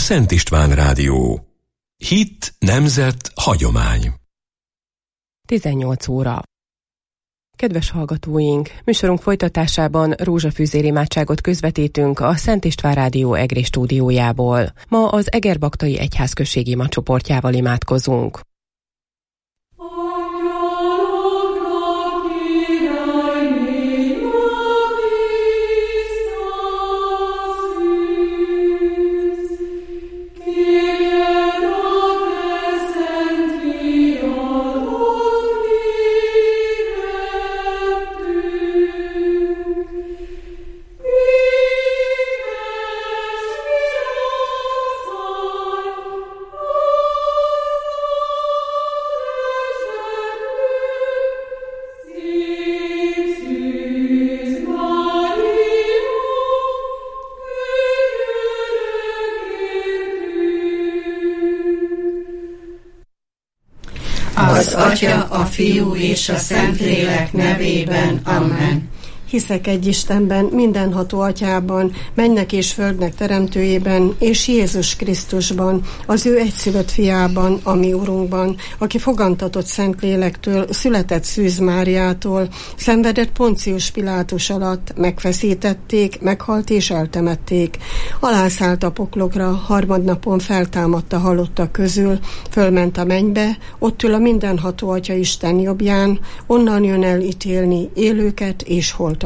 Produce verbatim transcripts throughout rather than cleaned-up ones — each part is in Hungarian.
Szent István Rádió. Hit, nemzet, hagyomány. tizennyolc óra. Kedves hallgatóink, műsorunk folytatásában rózsafűzér imádságot közvetítünk a Szent István Rádió egri stúdiójából. Ma az Egerbaktai Egyházközség imacsoportjával imádkozunk. Az Atya, a Fiú és a Szentlélek nevében. Amen. Hiszek egy Istenben, mindenható Atyában, mennek és földnek teremtőjében, és Jézus Krisztusban, az ő egyszülött fiában, a mi Urunkban, aki fogantatott Szentlélektől, született Szűz Máriától, szenvedett Poncius Pilátus alatt, megfeszítették, meghalt és eltemették. Alászállt a poklokra, harmadnapon feltámadt a halottak közül, fölment a mennybe, ott ül a mindenható Atya Isten jobbján, onnan jön el ítélni élőket és holtakat.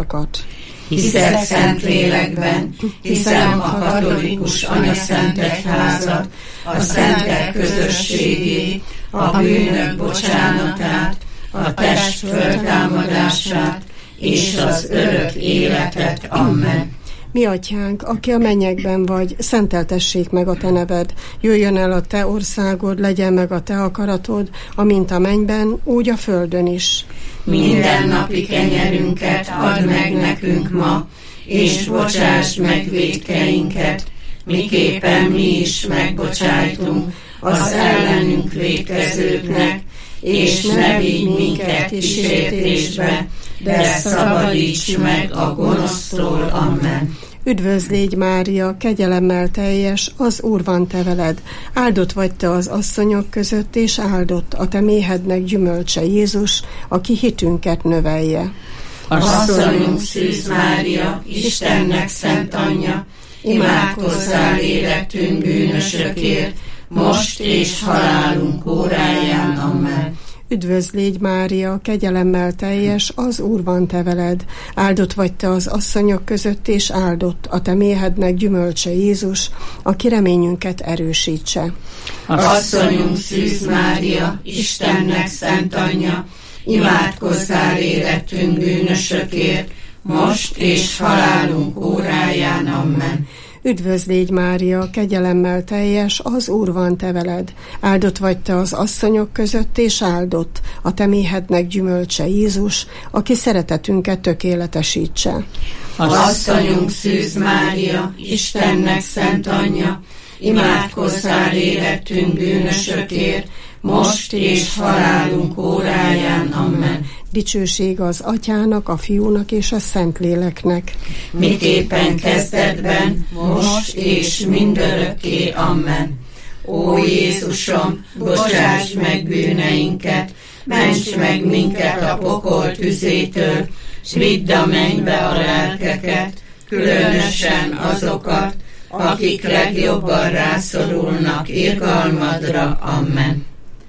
Hiszek Szentlélekben, hiszem a katolikus Anyaszent Egyházat, a szentek közösségét, a bűnök bocsánatát, a test föltámadását és az örök életet. Amen. Mi Atyánk, aki a mennyekben vagy, szenteltessék meg a te neved, jöjjön el a te országod, legyen meg a te akaratod, amint a mennyben, úgy a földön is. Minden napi kenyerünket add meg nekünk ma, és bocsáss meg vétkeinket, miképpen mi is megbocsájtunk az ellenünk vétkezőknek, és ne vigy minket kísértésbe, de szabadíts meg a gonosztól. Amen. Üdvözl légy, Mária, kegyelemmel teljes, az Úr van te veled. Áldott vagy te az asszonyok között, és áldott a te méhednek gyümölcse Jézus, aki hitünket növelje. Asszonyunk Szűz Mária, Istennek szent anyja, imádkozzál életünk bűnösökért, most és halálunk óráján. Amen. Üdvözl légy, Mária, kegyelemmel teljes, az Úr van te veled. Áldott vagy te az asszonyok között, és áldott a te méhednek gyümölcse Jézus, aki reményünket erősítse. Asszonyunk Szűz Mária, Istennek szent anyja, imádkozzál életünk bűnösökért, most és halálunk óráján. Amen. Üdvözl légy, Mária, kegyelemmel teljes, az Úr van te veled. Áldott vagy te az asszonyok között, és áldott a te méhednek gyümölcse Jézus, aki szeretetünket tökéletesítse. Asszonyunk Szűz Mária, Istennek szent anyja, imádkozzál életünk bűnösökért, most és halálunk óráján. Amen. Dicsőség az Atyának, a Fiúnak és a Szentléleknek. Miképpen kezdetben, most és mindörökké. Amen. Ó Jézusom, bocsáss meg bűneinket, ments meg minket a pokol tüzétől, s vidd a mennybe a lelkeket, különösen azokat, akik legjobban rászorulnak irgalmadra. Amen.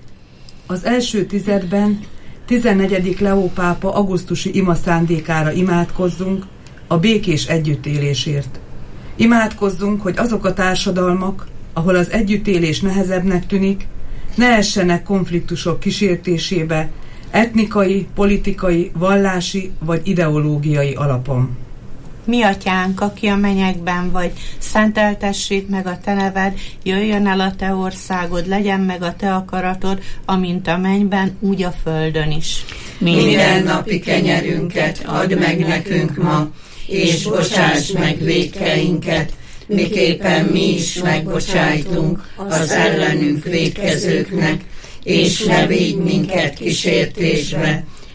Az első tizedben tizennegyedik Leó pápa augusztusi ima szándékára imádkozzunk a békés együttélésért. Imádkozzunk, hogy azok a társadalmak, ahol az együttélés nehezebbnek tűnik, ne essenek konfliktusok kísértésébe, etnikai, politikai, vallási vagy ideológiai alapon. Mi Atyánk, aki a mennyekben vagy, szenteltessék meg a te neved, jöjjön el a te országod, legyen meg a te akaratod, amint a mennyben, úgy a földön is. Minden napi kenyerünket add meg nekünk ma, és bocsáss meg vétkeinket, miképpen mi is megbocsájtunk az ellenünk vétkezőknek, és ne vigy minket kísértésbe,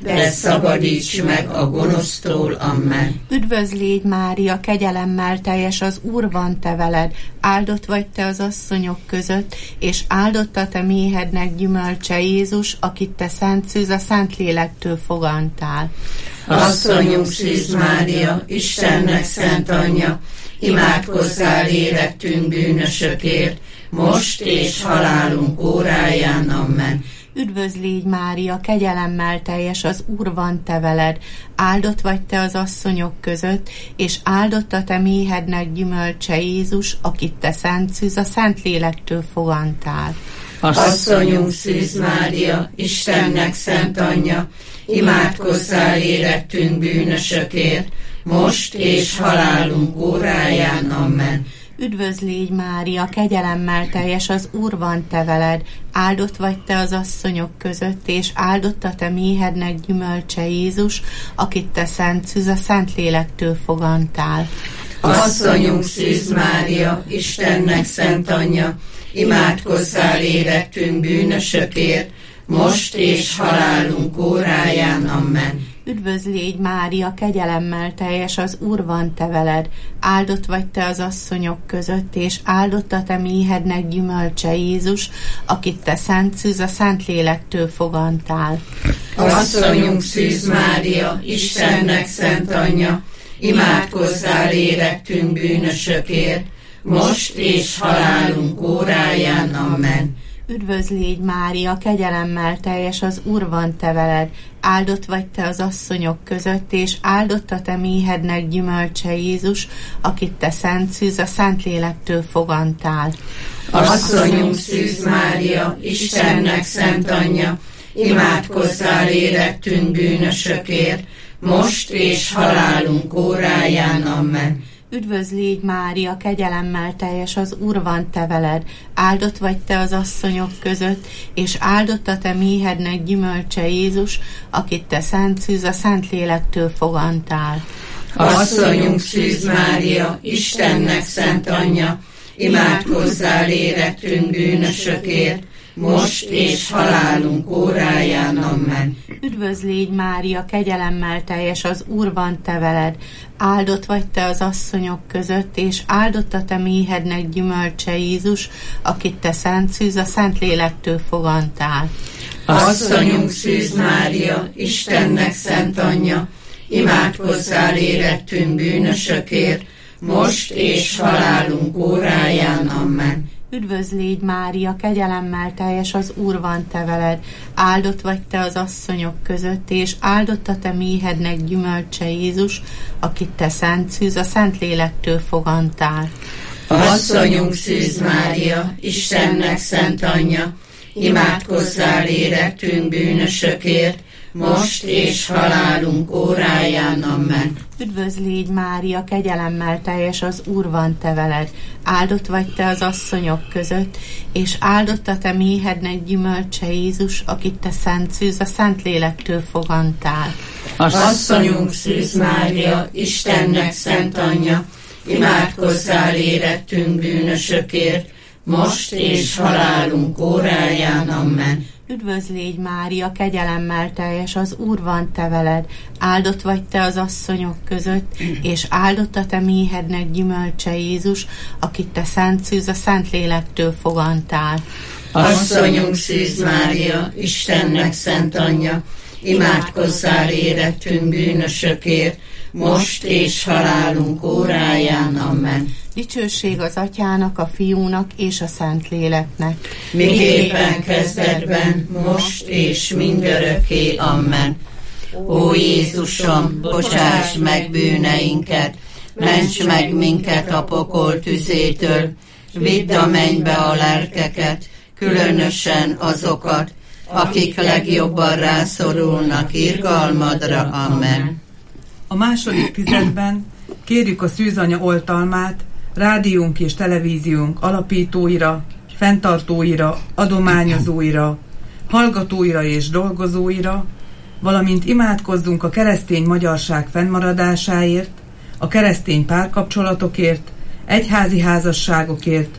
de szabadíts meg a gonosztól, amen. Üdvözl légy, Mária, kegyelemmel teljes, az Úr van te veled, áldott vagy te az asszonyok között, és áldott a te méhednek gyümölcse Jézus, akit te szent szűz a Szentlélektől fogantál. Asszonyunk Szűz Mária, Istennek szent anyja, imádkozzál érettünk bűnösökért, most és halálunk óráján, amen. Üdvözl légy, Mária, kegyelemmel teljes, az Úr van te veled, áldott vagy te az asszonyok között, és áldott a te méhednek gyümölcse Jézus, akit te szent szűz a Szentlélektől fogantál. Asszonyunk Szűz Mária, Istennek szent anyja, imádkozzál érettünk bűnösökért, most és halálunk óráján, amen. Üdvözl légy, Mária, kegyelemmel teljes, az Úr van te veled, áldott vagy te az asszonyok között, és áldott a te méhednek gyümölcse Jézus, akit te szent szűz a Szentlélektől fogantál. Asszonyunk Szűz Mária, Istennek szent anyja, imádkozzál érettünk bűnösökért, most és halálunk óráján, amen. Üdvözl légy, Mária, kegyelemmel teljes, az Úr van te veled, áldott vagy te az asszonyok között, és áldott a te méhednek gyümölcse Jézus, akit te szent szűz a Szentlélektől fogantál. Asszonyunk Szűz Mária, Istennek szent anyja, imádkozzál érettünk bűnösökért, most és halálunk óráján, amen. Üdvözl légy, Mária, kegyelemmel teljes, az Úr van te veled, áldott vagy te az asszonyok között, és áldott a te méhednek gyümölcse Jézus, akit te szent szűz a Szentlélektől fogantál. Asszonyunk Szűz Mária, Istennek szent anyja, imádkozzál érettünk bűnösökért, most és halálunk óráján, amen. Üdvözl légy, Mária, kegyelemmel teljes, az Úr van te veled, áldott vagy te az asszonyok között, és áldott a te méhednek gyümölcse Jézus, akit te szent szűz a Szentlélektől fogantál. Asszonyunk Szűz Mária, Istennek szent anyja, imádkozzál érettünk bűnösökért, most és halálunk óráján, amen. Üdvözl légy, Mária, kegyelemmel teljes, az Úr van te veled, áldott vagy te az asszonyok között, és áldott a te méhednek gyümölcse Jézus, akit te szent szűz a Szentlélektől fogantál. Asszonyunk Szűz Mária, Istennek szent anyja, imádkozzál érettünk bűnösökért, most és halálunk óráján, amen. Üdvözl légy, Mária, kegyelemmel teljes, az Úr van te veled, áldott vagy te az asszonyok között, és áldott a te méhednek gyümölcse Jézus, akit te szent szűz a Szentlélektől fogantál. Asszonyunk Szűz Mária, Istennek szent anyja, imádkozzál érettünk bűnösökért, most és halálunk óráján, amen. Üdvözl légy, Mária, kegyelemmel teljes, az Úr van te veled, áldott vagy te az asszonyok között, és áldott a te méhednek gyümölcse Jézus, akit te szent szűz a Szentlélektől fogantál. Asszonyunk Szűz Mária, Istennek szent anyja, imádkozzál érettünk bűnösökért, most és halálunk óráján, amen. Üdvözl légy, Mária, kegyelemmel teljes, az Úr van te veled, áldott vagy te az asszonyok között, és áldott a te méhednek gyümölcse Jézus, akit te szent szűz a Szentlélektől fogantál. Asszonyunk Szűz Mária, Istennek szent anyja, imádkozzál érettünk bűnösökért, most és halálunk óráján, amen. Dicsőség az Atyának, a Fiúnak és a Szentléleknek. Miképpen kezdetben, most és mindörökké, amen. Ó Jézusom, bocsáss meg bűneinket, ments meg minket a pokol tüzétől, vidd a mennybe a lelkeket, különösen azokat, akik legjobban rászorulnak irgalmadra, amen. A második tizedben kérjük a szűzanya oltalmát rádiónk és televíziónk alapítóira, fenntartóira, adományozóira, hallgatóira és dolgozóira, valamint imádkozzunk a keresztény magyarság fennmaradásáért, a keresztény párkapcsolatokért, egyházi házasságokért,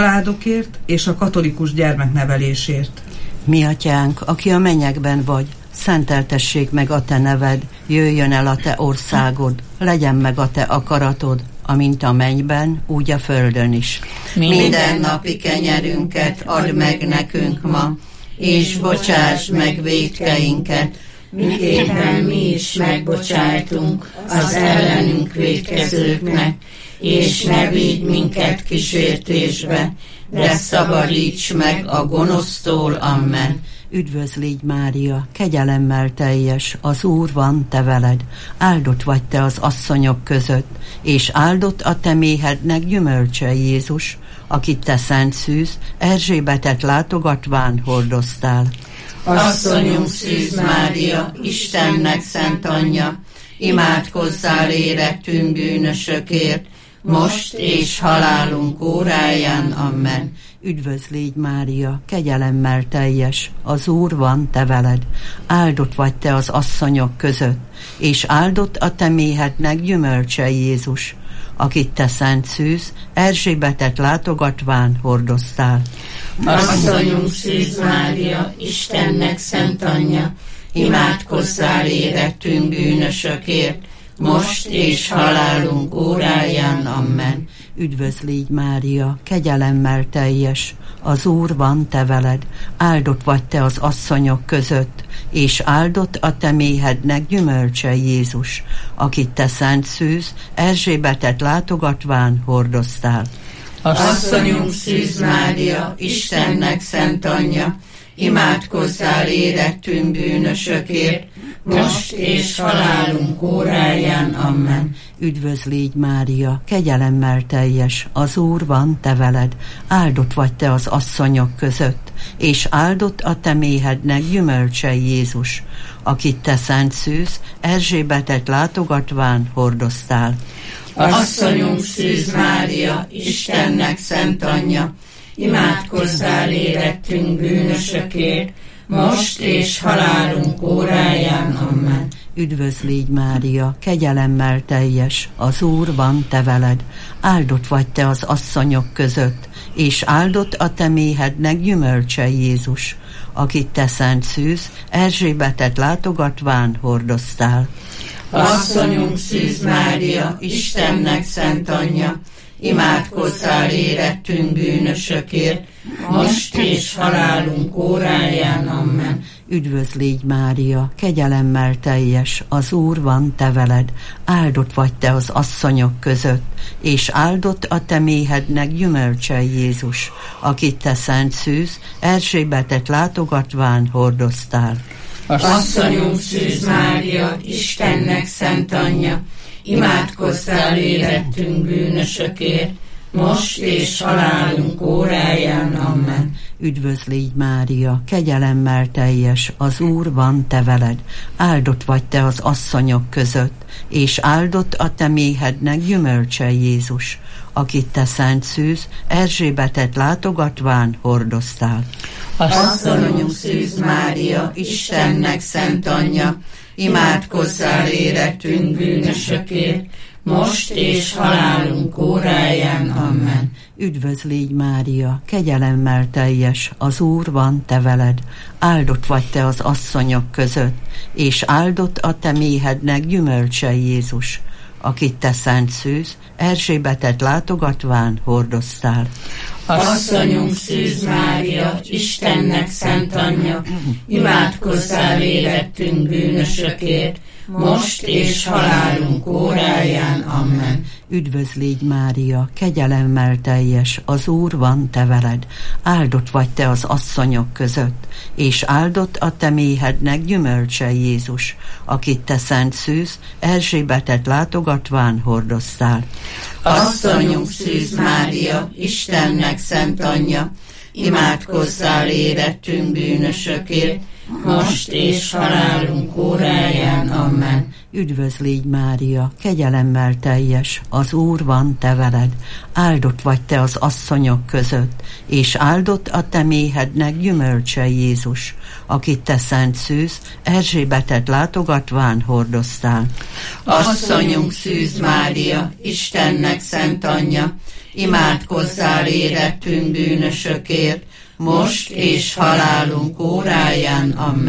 családokért és a katolikus gyermeknevelésért. Mi atyánk, aki a mennyekben vagy, szenteltessék meg a te neved, jöjjön el a te országod, legyen meg a te akaratod, amint a mennyben, úgy a földön is. Minden napi kenyerünket add meg nekünk ma, és bocsáss meg vétkeinket, miképpen mi is megbocsájtunk az ellenünk vétkezőknek, és ne vigy minket kísértésbe, de szabadíts meg a gonosztól, amen. Üdvözlégy Mária, kegyelemmel teljes, az Úr van te veled, áldott vagy te az asszonyok között, és áldott a te méhednek gyümölcse Jézus, akit te szent szűz, Erzsébetet látogatván hordoztál. Asszonyunk Szűz Mária, Istennek szent anyja, imádkozzál érettünk bűnösökért, most és halálunk óráján, amen. Üdvözlégy Mária, kegyelemmel teljes, az Úr van te veled, áldott vagy te az asszonyok között, és áldott a te méhednek gyümölcse Jézus, akit te szent szűz, Erzsébetet látogatván hordoztál. Asszonyunk Szűz Mária, Istennek szent anyja, imádkozzál érettünk bűnösökért, most és halálunk óráján, amen. Üdvözlégy Mária, kegyelemmel teljes, az Úr van te veled, áldott vagy te az asszonyok között, és áldott a te méhednek gyümölcse Jézus, akit te szent szűz, Erzsébetet látogatván hordoztál. Asszonyunk Szűz Mária, Istennek szent anyja, imádkozzál érettünk bűnösökért, most és halálunk óráján, amen. Üdvözlégy Mária, kegyelemmel teljes, az Úr van te veled, áldott vagy te az asszonyok között, és áldott a te méhednek gyümölcse Jézus, akit te szent szűz, Erzsébetet látogatván hordoztál. Asszonyunk Szűz Mária, Istennek szent anyja, imádkozzál érettünk bűnösökért, most és halálunk óráján, amen. Üdvözlégy Mária, kegyelemmel teljes, az Úr van te veled, áldott vagy te az asszonyok között, és áldott a te méhednek gyümölcse Jézus, akit te szent szűz, Erzsébetet látogatván hordoztál. Asszonyunk Szűz Mária, Istennek szent anyja, imádkozzál érettünk bűnösökért, most és halálunk óráján, amen. Üdvözlégy Mária, kegyelemmel teljes, az Úr van te veled, áldott vagy te az asszonyok között, és áldott a te méhednek gyümölcse Jézus, akit te szent szűz, Erzsébetet látogatván hordoztál. Asszonyunk Szűz Mária, Istennek szent anyja, imádkozzál érettünk bűnösökért, most és halálunk óráján, amen. Üdvözlégy Mária, kegyelemmel teljes, az Úr van te veled, áldott vagy te az asszonyok között, és áldott a te méhednek gyümölcse Jézus, akit te szent szűz, Erzsébetet látogatván hordoztál. Asszonyunk Szűz Mária, Istennek szent anyja, imádkozzál érettünk bűnösökért, most és halálunk óráján, amen. Üdvözlégy Mária, kegyelemmel teljes, az Úr van te veled, áldott vagy te az asszonyok között, és áldott a te méhednek gyümölcse Jézus, akit te szent szűz, Erzsébetet látogatván hordoztál. Asszonyunk Szűz Mária, Istennek szent anyja, imádkozzál érettünk bűnösökért, most és halálunk óráján, amen. Üdvözlégy Mária, kegyelemmel teljes, az Úr van te veled, áldott vagy te az asszonyok között, és áldott a te méhednek gyümölcse Jézus, akit te szent szűz, Erzsébetet látogatván hordoztál. Asszonyunk Szűz Mária, Istennek szent anyja, imádkozzál érettünk bűnösökért, most és halálunk óráján, amen. Üdvözlégy Mária, kegyelemmel teljes, az Úr van te veled, áldott vagy te az asszonyok között, és áldott a te méhednek gyümölcse Jézus, akit te szent szűz, Erzsébetet látogatván hordoztál. Asszonyunk Szűz Mária, Istennek szent anyja, imádkozzál érettünk bűnösökért, most és halálunk óráján, amen.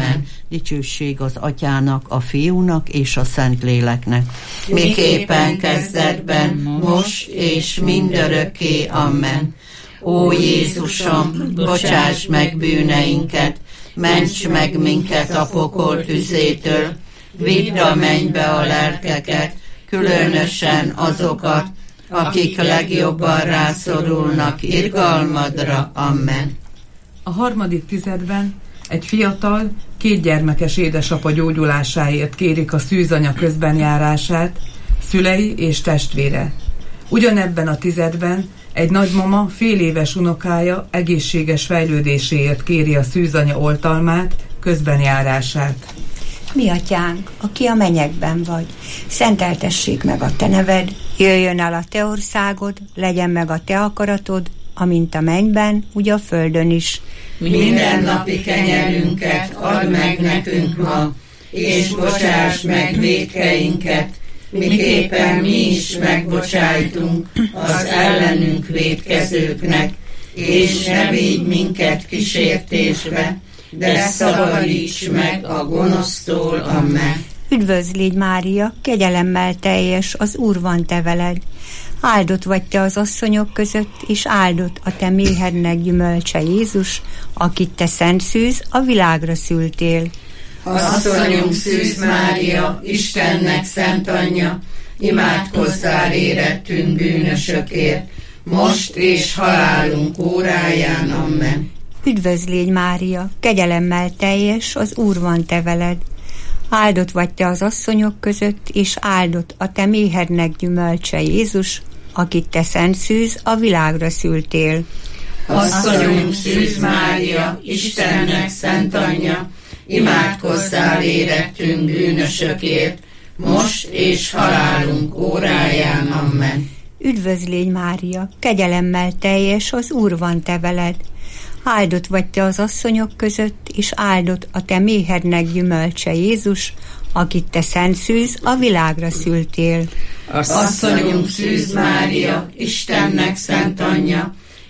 Dicsőség az Atyának, a Fiúnak és a Szentléleknek. Miképpen kezdetben, most és mindörökké. Amen. Ó Jézusom, bocsáss meg bűneinket, ments meg minket a pokol tüzétől, vidd a mennybe a lelkeket, különösen azokat, akik legjobban rászorulnak irgalmadra. Amen. A harmadik tizedben egy fiatal, kétgyermekes édesapa gyógyulásáért kérik a szűzanya közbenjárását, szülei és testvére. Ugyanebben a tizedben egy nagymama fél éves unokája egészséges fejlődéséért kéri a szűzanya oltalmát, közbenjárását. Mi atyánk, aki a mennyekben vagy, szenteltessék meg a te neved, jöjjön el a te országod, legyen meg a te akaratod, amint a mennyben, úgy a földön is. Minden napi kenyerünket add meg nekünk ma, és bocsáss meg vétkeinket, miképpen mi is megbocsájtunk az ellenünk vétkezőknek, és ne vigy minket kísértésbe, de szabadíts meg a gonosztól. Amen. Üdvözl légy, Mária, kegyelemmel teljes, az Úr van te veled. Áldott vagy te az asszonyok között, és áldott a te méhednek gyümölcse Jézus, akit te szent szűz, a világra szültél. Asszonyunk Szűz Mária, Istennek szent anyja, imádkozzál érettünk bűnösökért, most és halálunk óráján. Amen. Üdvözl légy, Mária, kegyelemmel teljes, az Úr van te veled. Áldott vagy te az asszonyok között, és áldott a te méhednek gyümölcse Jézus, akit te szent szűz, a világra szültél. Asszonyunk Szűz Mária, Istennek szent anyja, imádkozzál érettünk bűnösökért, most és halálunk óráján. Amen. Üdvözl légy, Mária, kegyelemmel teljes, az Úr van te veled. Áldott vagy te az asszonyok között, és áldott a te méhednek gyümölcse Jézus, akit te szent szűz, a világra szültél. Asszonyunk Szűz Mária, Istennek szent anyja,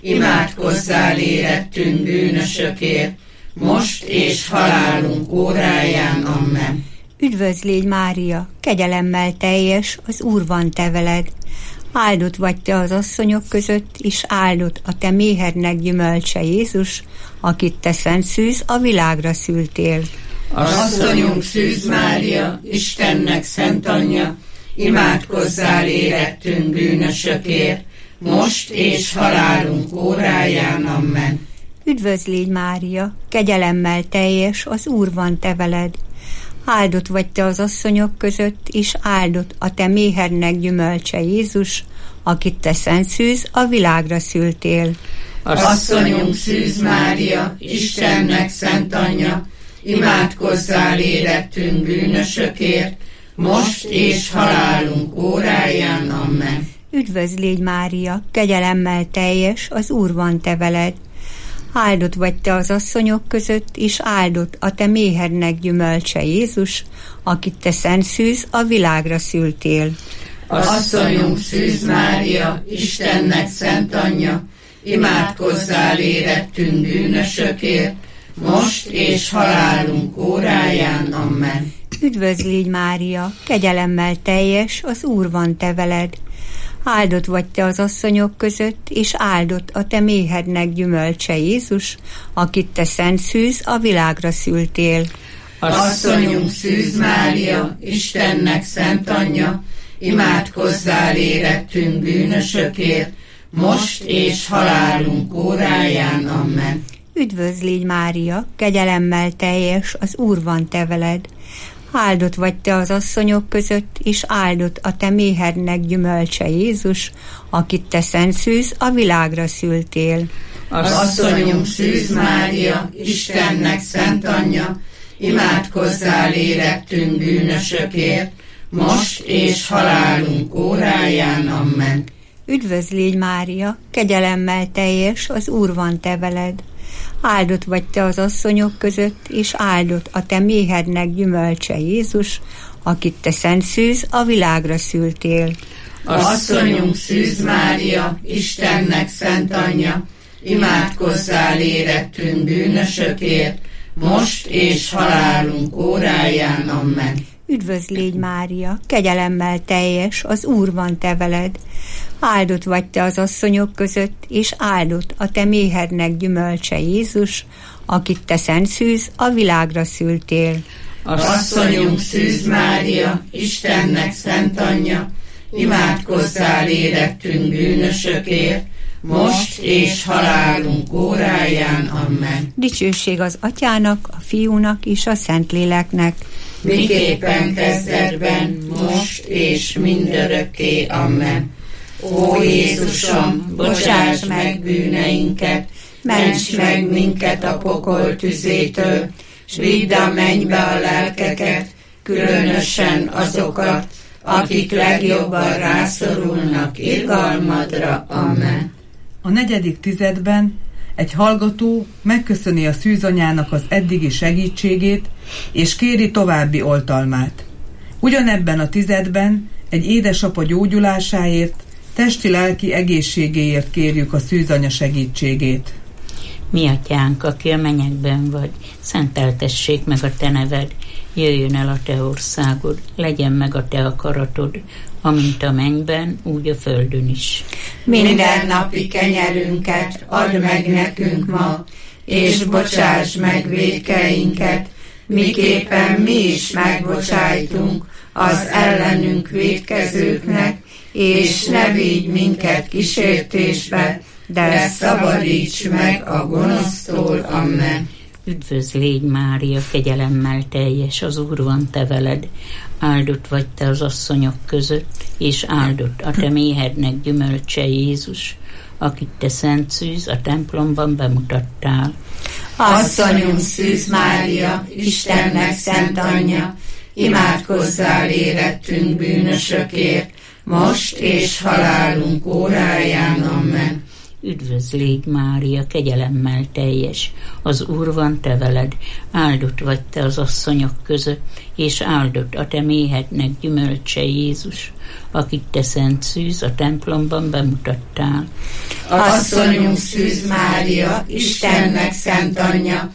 imádkozzál érettünk bűnösökért, most és halálunk óráján. Amen. Üdvözl légy, Mária, kegyelemmel teljes, az Úr van te veled. Áldott vagy te az asszonyok között, és áldott a te méhednek gyümölcse Jézus, akit te szent szűz, a világra szültél. Asszonyunk Szűz Mária, Istennek szent anyja, imádkozzál érettünk bűnösökért, most és halálunk óráján. Amen. Üdvözl légy, Mária, kegyelemmel teljes, az Úr van te veled. Áldott vagy te az asszonyok között, és áldott a te méhednek gyümölcse Jézus, akit te szent szűz, a világra szültél. Asszonyunk Szűz Mária, Istennek szent anyja, imádkozzál érettünk bűnösökért, most és halálunk óráján. Amen. Üdvözl légy, Mária, kegyelemmel teljes, az Úr van te veled. Áldott vagy te az asszonyok között, és áldott a te méhednek gyümölcse Jézus, akit te szent szűz, a világra szültél. Asszonyunk Szűz Mária, Istennek szent anyja, imádkozzál érettünk bűnösökért, most és halálunk óráján. Amen. Üdvözl légy, Mária, kegyelemmel teljes, az Úr van te veled. Áldott vagy te az asszonyok között, és áldott a te méhednek gyümölcse Jézus, akit te szent szűz, a világra szültél. Asszonyunk Szűz Mária, Istennek szent anyja, imádkozzál érettünk bűnösökért, most és halálunk óráján. Amen. Üdvözl légy, Mária, kegyelemmel teljes, az Úr van te veled. Áldott vagy te az asszonyok között, és áldott a te méhednek gyümölcse Jézus, akit te szent szűz, a világra szültél. Asszonyunk Szűz Mária, Istennek szent anyja, imádkozzál érettünk bűnösökért, most és halálunk óráján. Amen. Üdvözl légy, Mária, kegyelemmel teljes, az Úr van te veled. Áldott vagy te az asszonyok között, és áldott a te méhednek gyümölcse Jézus, akit te szent szűz, a világra szültél. Asszonyunk Szűz Mária, Istennek szent anyja, imádkozzál érettünk bűnösökért, most és halálunk óráján. Amen. Üdvözl légy, Mária, kegyelemmel teljes, az Úr van te veled. Áldott vagy te az asszonyok között, és áldott a te méhednek gyümölcse Jézus, akit te szent szűz, a világra szültél. Asszonyunk Szűz Mária, Istennek szent anyja, imádkozzál érettünk bűnösökért, most és halálunk óráján. Amen. Dicsőség az Atyának, a Fiúnak és a Szentléleknek, miképpen kezdetben, most és mindörökké. Amen. Ó Jézusom, bocsáss meg bűneinket, ments meg minket a pokol tüzétől, s vidd a mennybe a lelkeket, különösen azokat, akik legjobban rászorulnak irgalmadra. Amen. A negyedik tizedben egy hallgató megköszöni a szűzanyának az eddigi segítségét, és kéri további oltalmát. Ugyanebben a tizedben egy édesapa gyógyulásáért, testi-lelki egészségéért kérjük a szűzanya segítségét. Mi atyánk, aki a mennyekben vagy, szenteltessék meg a te neved, jöjjön el a te országod, legyen meg a te akaratod, amint a mennyben, úgy a földön is. Minden napi kenyerünket add meg nekünk ma, és bocsáss meg vétkeinket, miképpen mi is megbocsájtunk az ellenünk vétkezőknek, és ne vigy minket kísértésbe, de szabadíts meg a gonosztól. Amen. Üdvözl légy, Mária, kegyelemmel teljes, az Úr van te veled. Áldott vagy te az asszonyok között, és áldott a te méhednek gyümölcse Jézus, akit te szent szűz a templomban bemutattál. Asszonyunk Szűz Mária, Istennek szent anyja, imádkozzál érettünk bűnösökért, most és halálunk óráján. Amen. Üdvözl légy, Mária, kegyelemmel teljes, az Úr van te veled, áldott vagy te az asszonyok között, és áldott a te méhednek gyümölcse Jézus, akit te szent szűz a templomban bemutattál. Asszonyunk Szűz Mária, Istennek szent anyja,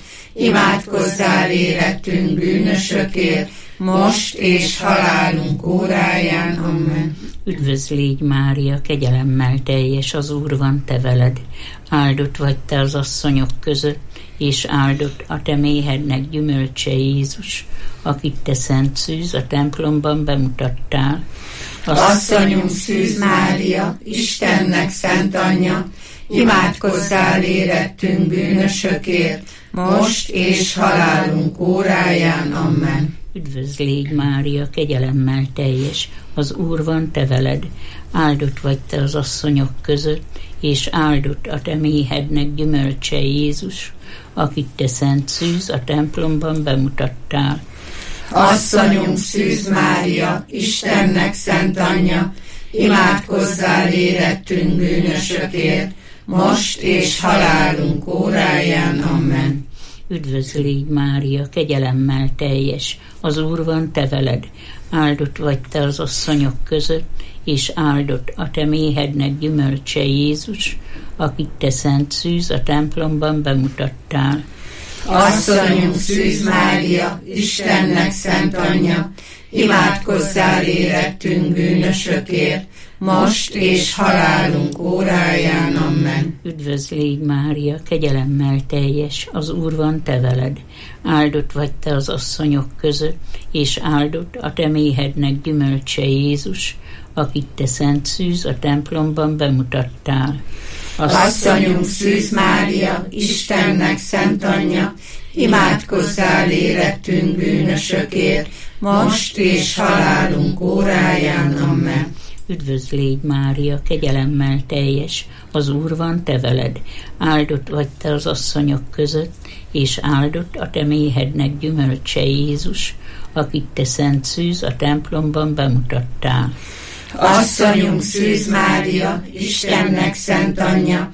imádkozzál érettünk bűnösökért, most és halálunk óráján. Amen. Üdvözl légy, Mária, kegyelemmel teljes, az Úr van te veled, áldott vagy te az asszonyok között, és áldott a te méhednek gyümölcse Jézus, akit te szent szűz a templomban bemutattál. Asszonyunk Szűz Mária, Istennek szent anyja, imádkozzál érettünk bűnösökért, most és halálunk óráján. Amen. Üdvözl légy, Mária, kegyelemmel teljes, az Úr van te veled, áldott vagy te az asszonyok között, és áldott a te méhednek gyümölcse Jézus, akit te szent szűz a templomban bemutattál. Asszonyunk Szűz Mária, Istennek szent anyja, imádkozzál érettünk bűnösökért, most és halálunk óráján. Amen. Üdvözl légy, Mária, kegyelemmel teljes, az Úr van te veled, áldott vagy te az asszonyok között, és áldott a te méhednek gyümölcse Jézus, akit te szent szűz a templomban bemutattál. Asszonyunk Szűz Mária, Istennek szent anyja, imádkozzál érettünk bűnösökért, most és halálunk óráján. Amen. Üdvözl légy, Mária, kegyelemmel teljes, az Úr van te veled, áldott vagy te az asszonyok között, és áldott a te méhednek gyümölcse Jézus, akit te szent szűz a templomban bemutattál. Asszonyunk Szűz Mária, Istennek szent anyja, imádkozzál érettünk bűnösökért, most és halálunk óráján. Amen. Üdvözl légy, Mária, kegyelemmel teljes, az Úr van te veled, áldott vagy te az asszonyok között, és áldott a te méhednek gyümölcse Jézus, akit te szent szűz a templomban bemutattál. Asszonyunk Szűz Mária, Istennek szent anyja,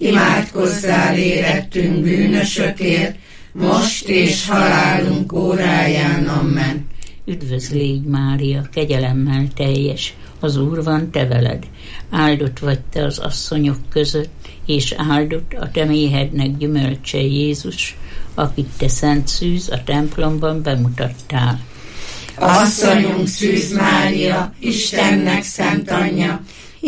imádkozzál érettünk bűnösökért, most és halálunk óráján. Amen. Üdvözl légy, Mária, kegyelemmel teljes, az Úr van te veled, áldott vagy te az asszonyok között, és áldott a te méhednek gyümölcse Jézus, akit te szent szűz a templomban bemutattál. Asszonyunk Szűz Mária, Istennek szent anyja,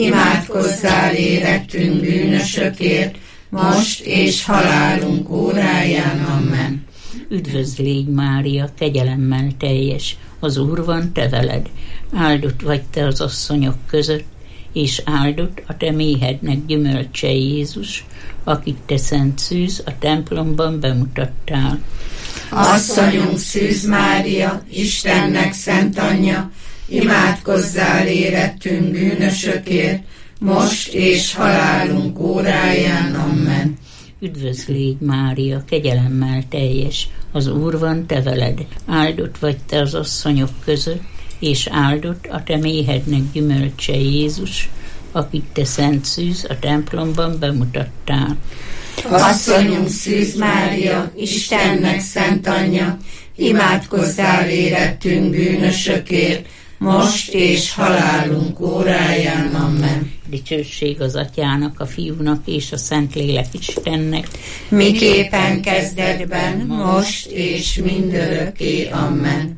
imádkozzál érettünk bűnösökért, most és halálunk óráján. Amen. Üdvözl légy Mária, kegyelemmel teljes, az Úr van te veled, áldott vagy te az asszonyok között, és áldott a te méhednek gyümölcse Jézus, akit te szent szűz a templomban bemutattál. Asszonyunk Szűz Mária, Istennek szent anyja, imádkozzál érettünk bűnösökért, most és halálunk óráján. Amen. Üdvözl légy Mária, kegyelemmel teljes, az Úr van te veled, áldott vagy te az asszonyok között, és áldott a te méhednek gyümölcse Jézus, akit te szent szűz a templomban bemutattál. Asszonyunk Szűz Mária, Istennek szent anyja, imádkozzál érettünk bűnösökért, most és halálunk óráján. Amen. Dicsőség az Atyának, a Fiúnak és a Szentlélek Istennek, miképpen kezdetben, most és mindörökké. Amen.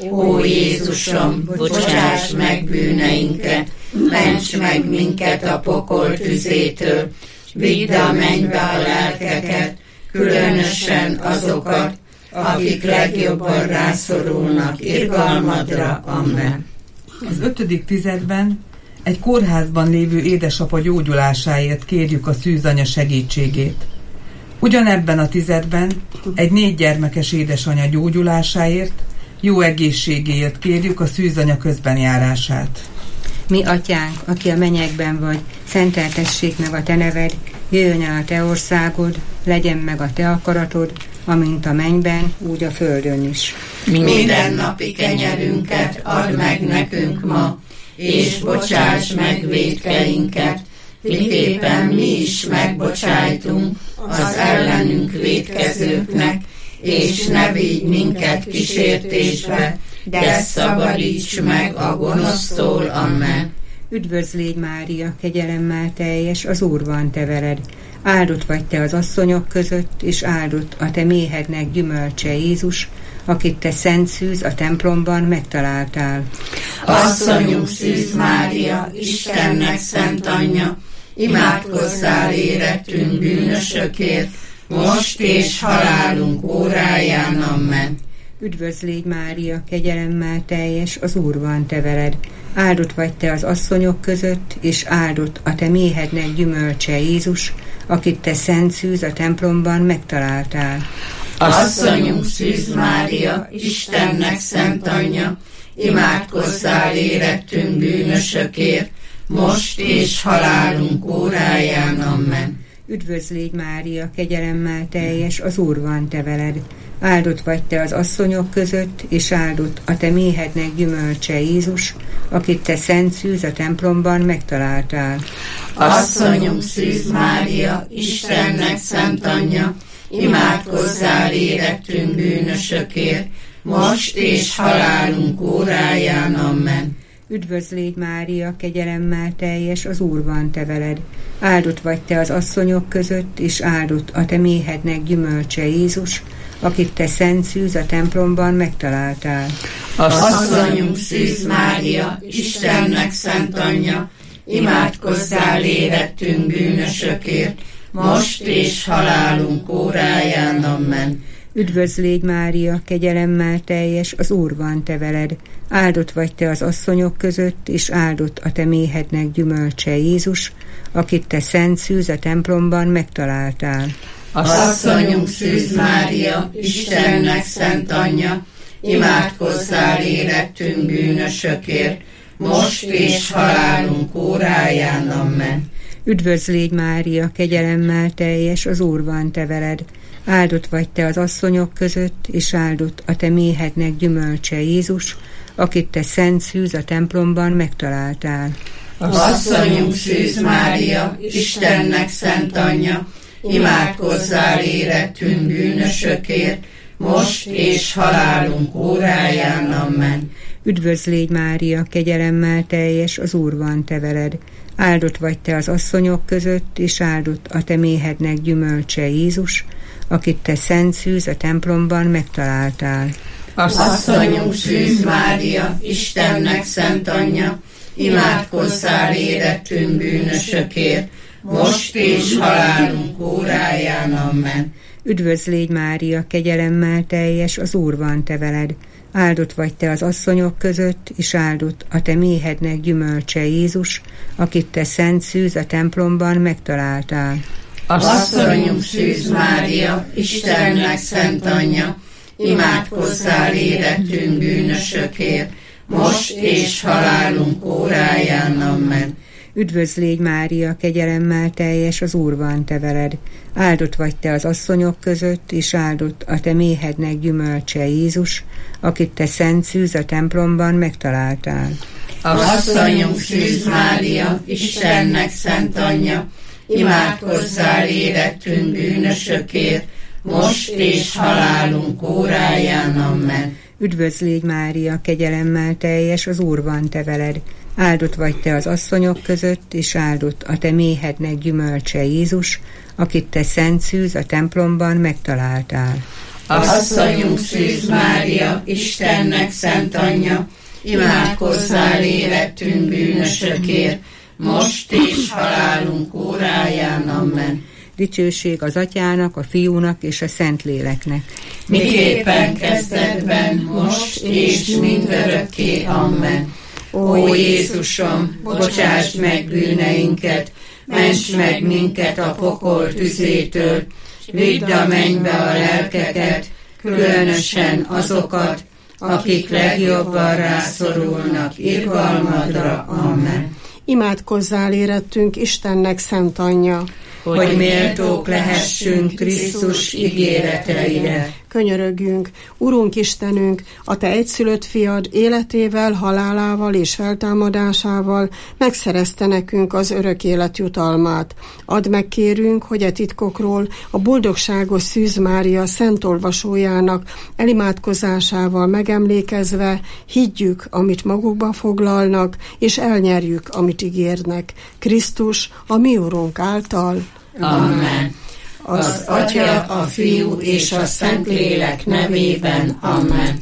Ó Jézusom, bocsáss meg bűneinket, ments meg minket a pokol tüzétől, vidd a mennybe a lelkeket, különösen azokat, akik legjobban rászorulnak irgalmadra. Amen. Az ötödik tizedben egy kórházban lévő édesapa gyógyulásáért kérjük a szűzanya segítségét. Ugyanebben a tizedben egy négy gyermekes édesanya gyógyulásáért, jó egészségéért kérjük a szűzanya közbenjárását. Mi atyánk, aki a mennyekben vagy, szenteltessék meg a te neved, jöjjön el a te országod, legyen meg a te akaratod, amint a mennyben, úgy a földön is. Minden napi kenyerünket add meg nekünk ma, és bocsáss meg vétkeinket, miképpen mi is megbocsájtunk az ellenünk vétkezőknek, és ne vigy minket kísértésbe, de szabadíts meg a gonosztól. Amen. Üdvözl légy Mária, kegyelemmel teljes, az Úr van te veled. Áldott vagy te az asszonyok között, és áldott a te méhednek gyümölcse Jézus, akit te szent szűz a templomban megtaláltál. Asszonyunk Szűz Mária, Istennek szent anyja, imádkozzál érettünk bűnösökért, most és halálunk óráján. Amen. Üdvözl légy Mária, kegyelemmel teljes, az Úr van te veled. Áldott vagy te az asszonyok között, és áldott a te méhednek gyümölcse Jézus, akit te szent szűz a templomban megtaláltál. Asszonyunk Szűz Mária, Istennek szent anyja, imádkozzál érettünk bűnösökért, most és halálunk óráján. Amen. Üdvözl légy Mária, kegyelemmel teljes, az Úr van te veled. Áldott vagy te az asszonyok között, és áldott a te méhednek gyümölcse Jézus, akit te szent szűz a templomban megtaláltál. Asszonyunk Szűz Mária, Istennek szent anyja, imádkozzál érettünk bűnösökért, most és halálunk óráján. Amen. Üdvözl légy Mária, kegyelemmel teljes, az Úr van te veled. Áldott vagy te az asszonyok között, és áldott a te méhednek gyümölcse Jézus, akit te szent szűz a templomban megtaláltál. Asszonyunk Szűz Mária, Istennek szent anyja, imádkozzál érettünk bűnösökért, most és halálunk óráján. Amen. Üdvözl légy Mária, kegyelemmel teljes, az Úr van te veled. Áldott vagy te az asszonyok között, és áldott a te méhednek gyümölcse Jézus, akit te szent szűz a templomban megtaláltál. Asszonyunk Szűz Mária, Istennek szent anyja, imádkozzál érettünk bűnösökért, most és halálunk óráján. Amen. Üdvözl légy Mária, kegyelemmel teljes, az Úr van te veled. Áldott vagy te az asszonyok között, és áldott a te méhednek gyümölcse Jézus, akit te szent szűz a templomban megtaláltál. Asszonyunk Szűz Mária, Istennek szent anyja, imádkozzál érettünk bűnösökért, most és halálunk óráján. Amen. Üdvözl légy Mária, kegyelemmel teljes, az Úr van te veled. Áldott vagy te az asszonyok között, és áldott a te méhednek gyümölcse Jézus, akit te szent szűz a templomban megtaláltál. Asszonyunk Szűz Mária, Istennek szent anyja, imádkozzál érettünk bűnösökért, most és halálunk óráján. Amen. Üdvözl légy Mária, kegyelemmel teljes, az Úr van te veled. Áldott vagy te az asszonyok között, és áldott a te méhednek gyümölcse Jézus, akit te szent szűz a templomban megtaláltál. Asszonyunk Szűz Mária, Istennek szent anyja, imádkozzál érettünk bűnösökért, most és halálunk óráján. Amen. Üdvözl légy Mária, kegyelemmel teljes, az Úr van te veled. Áldott vagy te az asszonyok között, és áldott a te méhednek gyümölcse Jézus, akit te szent szűz a templomban megtaláltál. Asszonyunk Szűz Mária, Istennek szent anyja, imádkozzál érettünk bűnösökért, most és halálunk óráján. Amen. Üdvözl légy Mária, kegyelemmel teljes, az Úr van te veled. Áldott vagy te az asszonyok között, és áldott a te méhednek gyümölcse Jézus, akit te szent szűz a templomban megtaláltál. Asszonyunk Szűz Mária, Istennek szent anyja, imádkozzál érettünk bűnösökért, most és halálunk óráján. Amen. Dicsőség az Atyának, a Fiúnak és a Szentléleknek. Miképpen kezdetben, most és mindörökké. Amen. Ó Jézusom, bocsásd meg bűneinket, ments meg minket a pokol tüzétől, vidd a mennybe a lelkeket, különösen azokat, akik legjobban rászorulnak irgalmadra. Amen. Imádkozzál érettünk Istennek szent anyja, hogy méltók lehessünk Krisztus ígéreteire. Könyörögjünk, Urunk Istenünk, a te egyszülött fiad életével, halálával és feltámadásával megszerezte nekünk az örök élet jutalmát. Add meg, kérünk, hogy e titkokról a boldogságos Szűz Mária szent olvasójának elimádkozásával megemlékezve higgyük, amit magukba foglalnak, és elnyerjük, amit ígérnek. Krisztus, a mi Urunk által. Amen. Az Atya, a Fiú és a Szentlélek nevében. Amen.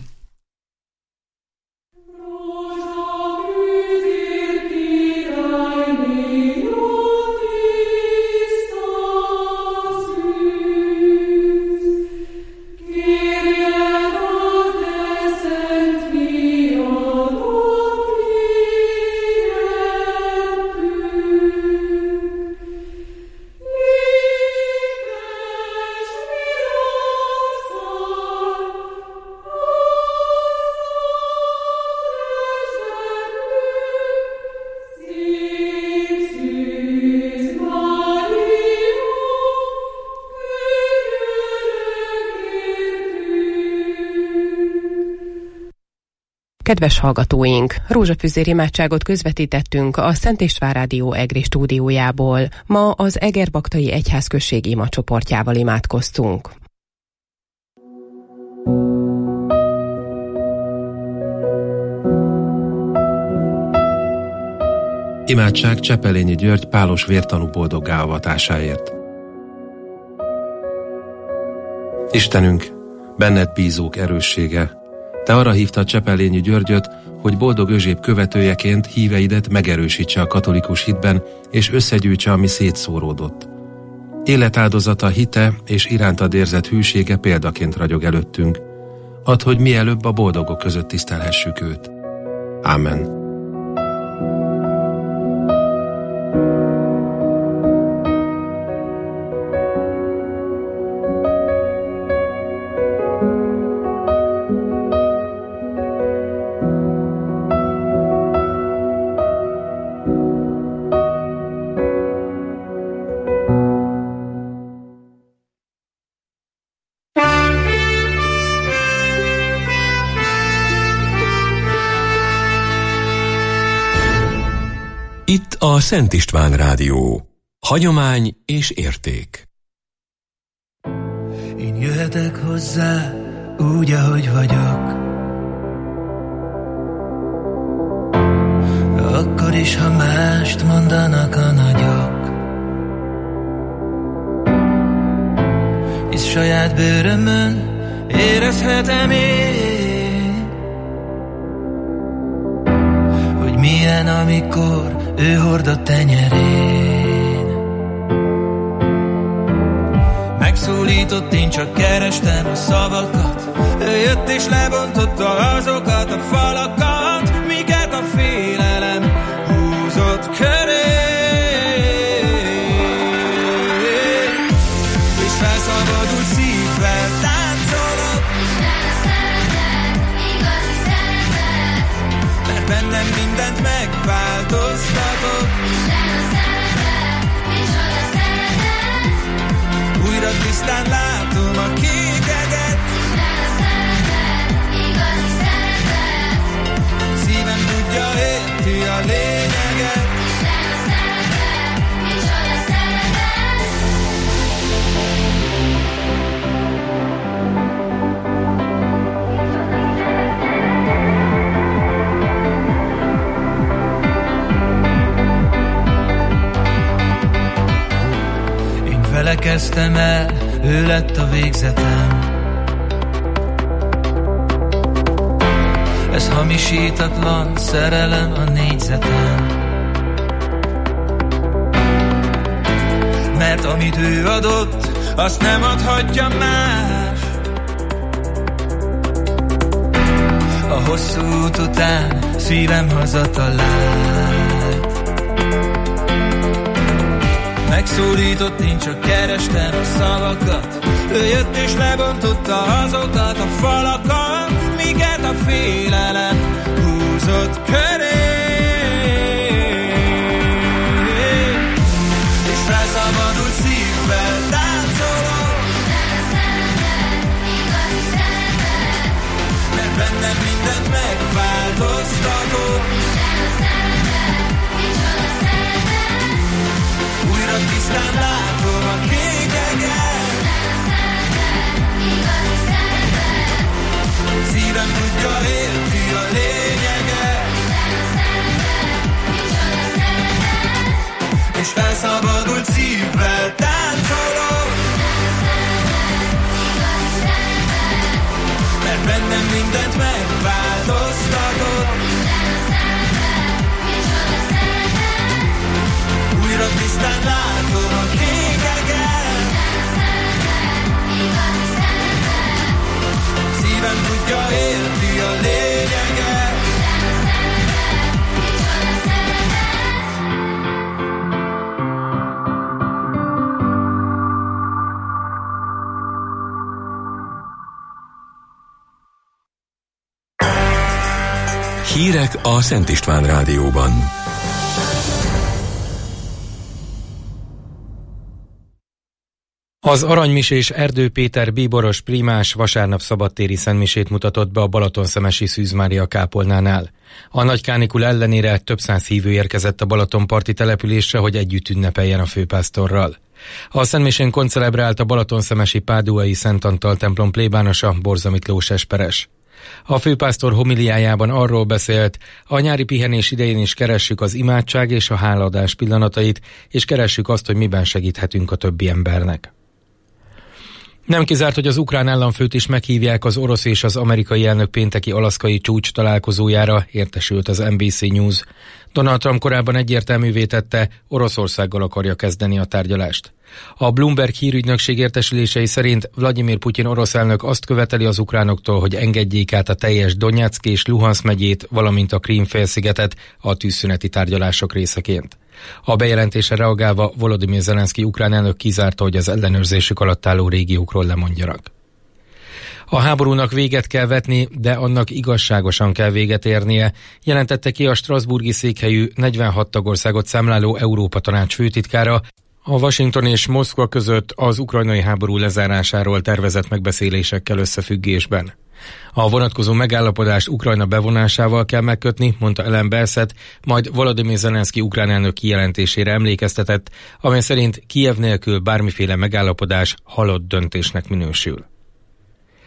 Kedves hallgatóink, rózsafüzér imádságot közvetítettünk a Szent István Rádió Egri stúdiójából. Ma az Egerbaktai Egyházközség imacsoportjával imádkoztunk. Imádság Csepelényi György pálos vértanú boldoggá avatásáért. Istenünk, benned bízók erőssége, te arra hívtad Csepelényi Györgyöt, hogy boldog özséb követőjeként híveidet megerősítse a katolikus hitben, és összegyűjtse, ami szétszóródott. Életáldozata, hite és irántad érzett hűsége példaként ragyog előttünk. Add, hogy mielőbb a boldogok között tisztelhessük őt. Amen. Itt a Szent István Rádió. Hagyomány és érték. Én jöhetek hozzá úgy, ahogy vagyok. Akkor is, ha mást mondanak a nagyok. Hisz saját bőrömön érezhetem én, hogy milyen, amikor ő hord a tenyerén. Megszólított, én csak kerestem a szavakat, ő jött és lebontotta azokat a falakat, miket a félelem húzott köré. És felszabadult szívvel táncolok, igazi szeretet, mert bennem mindent megváltoztatott. Újra tisztán látom a kékeget, igazi szeretet, szívem tudja, érti a lényeget. Vele kezdtem el, ő lett a végzetem. Ez hamisítatlan szerelem a négyzetem. Mert amit ő adott, azt nem adhatja más. A hosszú út után szívem hazatalált. Megszólított, én csak kerestem a szavakat, ő jött és lebontotta azokat a falakat, miket a félelem húzott köré. És felszabadult szívvel táncolok, igazi szeretet, mert bennem mindent megváltoztatott. Újra tisztán látom a kékeget, igazi szeretet, szívem tudja, érti a lényeget. És felszabadult szívvel táncolok, igazi szeretet, mert bennem mindent megváltoztatott. Újra tisztán látom a kékeget, szívem tudja, érti a lényeget. Hírek a Szent István Rádióban. Az aranymisés Erdő Péter bíboros primás vasárnap szabadtéri szentmisét mutatott be a Balatonszemesi Szűz Mária kápolnánál. A nagy kánikul ellenére több száz hívő érkezett a balatonparti településre, hogy együtt ünnepeljen a főpásztorral. A szentmisén koncelebrált a Balatonszemesi Páduai Szent Antal templom plébánosa, Borza Miklós esperes. A főpásztor homiliájában arról beszélt, a nyári pihenés idején is keressük az imádság és a hálaadás pillanatait, és keressük azt, hogy miben segíthetünk a többi embernek. Nem kizárt, hogy az ukrán államfőt is meghívják az orosz és az amerikai elnök pénteki alaszkai csúcs találkozójára, értesült az en bé cé News. Donald Trump korábban egyértelművé tette, Oroszországgal akarja kezdeni a tárgyalást. A Bloomberg hírügynökség értesülései szerint Vladimir Putyin orosz elnök azt követeli az ukránoktól, hogy engedjék át a teljes Donyeck és Luhanszk megyét, valamint a Krím-félszigetet a tűzszüneti tárgyalások részeként. A bejelentésre reagálva Volodymyr Zelenszky ukrán elnök kizárta, hogy az ellenőrzésük alatt álló régiókról lemondjanak. A háborúnak véget kell vetni, de annak igazságosan kell véget érnie, jelentette ki a strasbourgi székhelyű negyvenhat tagországot számláló Európa Tanács főtitkára a Washington és Moszkva között az ukrajnai háború lezárásáról tervezett megbeszélésekkel összefüggésben. A vonatkozó megállapodást Ukrajna bevonásával kell megkötni, mondta Ellen Belszet, majd Volodymyr Zelenszky ukrán elnök kijelentésére emlékeztetett, amely szerint Kijev nélkül bármiféle megállapodás halott döntésnek minősül.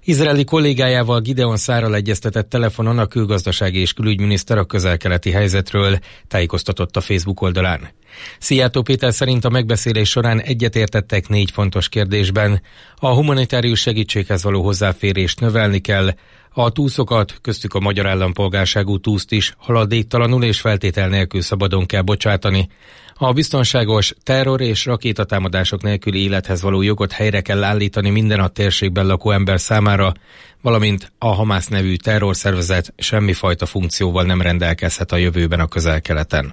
Izraeli kollégájával Gideon Szárral egyeztetett telefonon a külgazdasági és külügyminiszter a közel-keleti helyzetről, tájékoztatott a Facebook oldalán. Szijjártó Péter szerint a megbeszélés során egyetértettek négy fontos kérdésben. A humanitárius segítséghez való hozzáférést növelni kell, a túszokat, köztük a magyar állampolgárságú túszt is haladéktalanul és feltétel nélkül szabadon kell bocsátani. A biztonságos terror és rakétatámadások nélküli élethez való jogot helyre kell állítani minden a térségben lakó ember számára, valamint a Hamász nevű terrorszervezet semmifajta funkcióval nem rendelkezhet a jövőben a Közel-Keleten.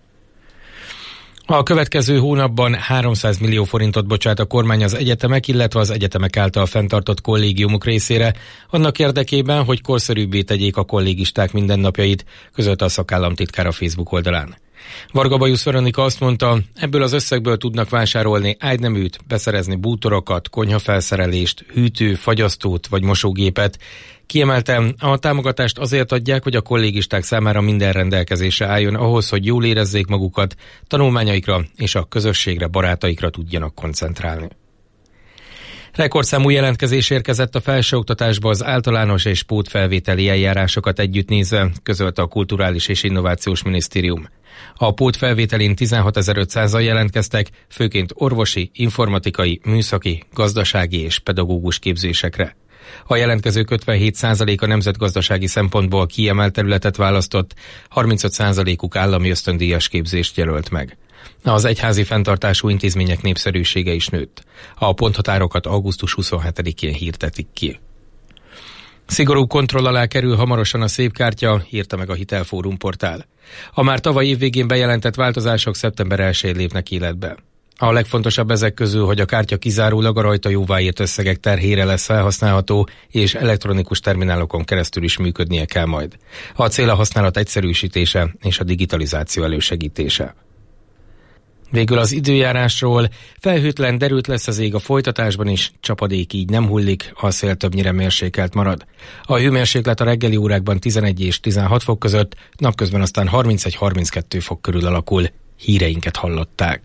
A következő hónapban háromszáz millió forintot bocsát a kormány az egyetemek, illetve az egyetemek által fenntartott kollégiumok részére, annak érdekében, hogy korszerűbbé tegyék a kollégisták mindennapjait, közölte a szakállamtitkár a Facebook oldalán. Varga Bajusz Veronika azt mondta, ebből az összegből tudnak vásárolni ágyneműt, beszerezni bútorokat, konyhafelszerelést, hűtő, fagyasztót vagy mosógépet. Kiemeltem, a támogatást azért adják, hogy a kollégisták számára minden rendelkezésre álljon ahhoz, hogy jól érezzék magukat, tanulmányaikra és a közösségre, barátaikra tudjanak koncentrálni. Rekordszámú jelentkezés érkezett a felsőoktatásba az általános és pótfelvételi eljárásokat együtt nézve, közölte a Kulturális és Innovációs Minisztérium. A pótfelvételén tizenhatezer-ötszázan jelentkeztek, főként orvosi, informatikai, műszaki, gazdasági és pedagógus képzésekre. A jelentkezők ötvenhét százaléka nemzetgazdasági szempontból kiemelt területet választott, harmincöt százalékuk állami ösztöndíjas képzést jelölt meg. Az egyházi fenntartású intézmények népszerűsége is nőtt. A ponthatárokat augusztus huszonhetedikén hirdetik ki. Szigorú kontroll alá kerül hamarosan a szépkártya, írta meg a Hitelfórum portál. A már tavaly évvégén bejelentett változások szeptember elsején lépnek életbe. A legfontosabb ezek közül, hogy a kártya kizárólag a rajta jóváírt összegek terhére lesz felhasználható, és elektronikus terminálokon keresztül is működnie kell majd. A cél a használat egyszerűsítése és a digitalizáció elősegítése. Végül az időjárásról: felhőtlen, derült lesz az ég a folytatásban is, csapadék így nem hullik, a szél többnyire mérsékelt marad. A hőmérséklet a reggeli órákban tizenegy és tizenhat fok között, napközben aztán harmincegy-harminckettő fok körül alakul. Híreinket hallották.